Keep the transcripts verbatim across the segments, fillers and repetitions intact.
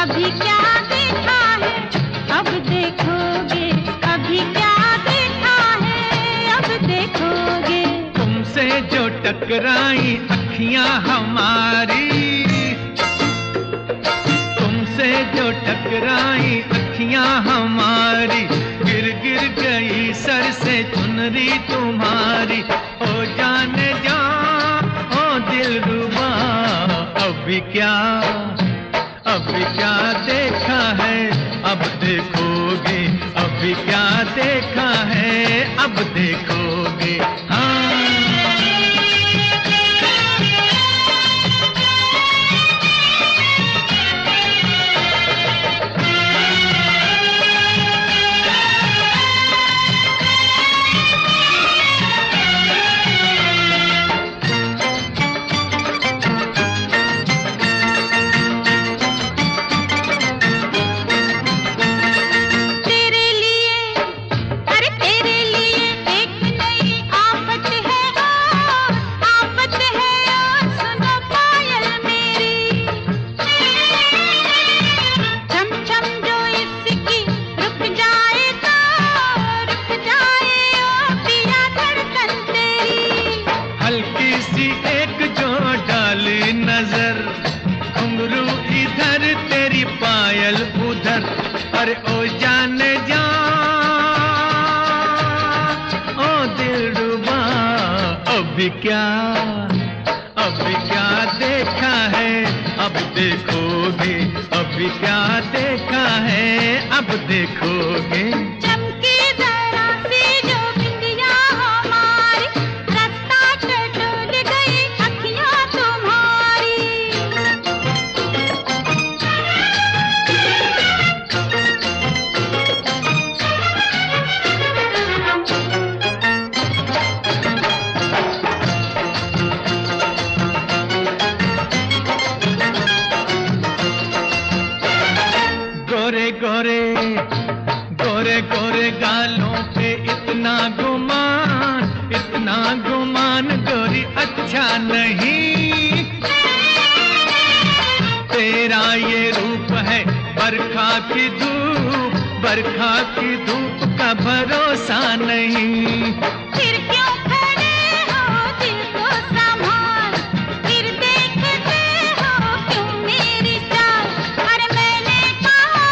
अभी क्या देखा है अब देखोगे, अभी क्या देखा है अब देखोगे। तुमसे जो टकराई अखियां हमारी, तुमसे जो टकराई अखियां हमारी, गिर गिर गई सर से चुनरी तुम्हारी। ओ जाने जा ओ दिलरुबा, अभी क्या अभी क्या देखा है अब देखोगे, अभी क्या देखा है अब देखोगे। हाँ नजर, घुंघरू इधर तेरी पायल उधर। अरे ओ जाने जा ओ दिलरुबा, अभी क्या अभी क्या देखा है अब देखोगे, अभी क्या देखा है अब देखोगे। गोरे गोरे गोरे गोरे गालों पे इतना गुमान, इतना गुमान गोरी अच्छा नहीं। तेरा ये रूप है बरखा की धूप, बरखा की धूप का भरोसा नहीं। फिर क्यों खड़े हो दिल को संभाल, फिर देखते हो क्यों मेरी चाल। अरे मैंने कहा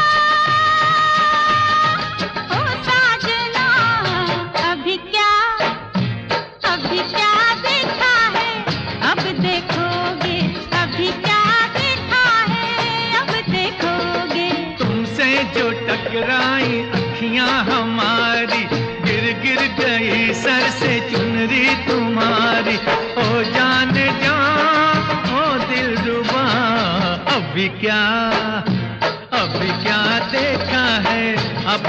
ओ साजना, अभी क्या अभी क्या देखा है अब देखोगे, अभी क्या देखा है अब देखोगे। तुमसे जो टकराई अखियां हमारी, गिर गिर गई सर से चुनरी तुम्हारी। ओ जाने जा ओ दिलरुबा, अभी क्या अभी क्या देखा है अब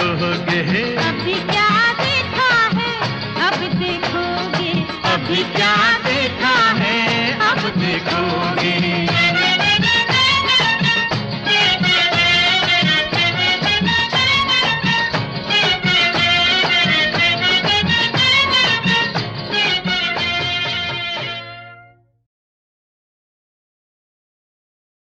देखोगे। अभी क्या देखा है अब देखोगे, अभी क्या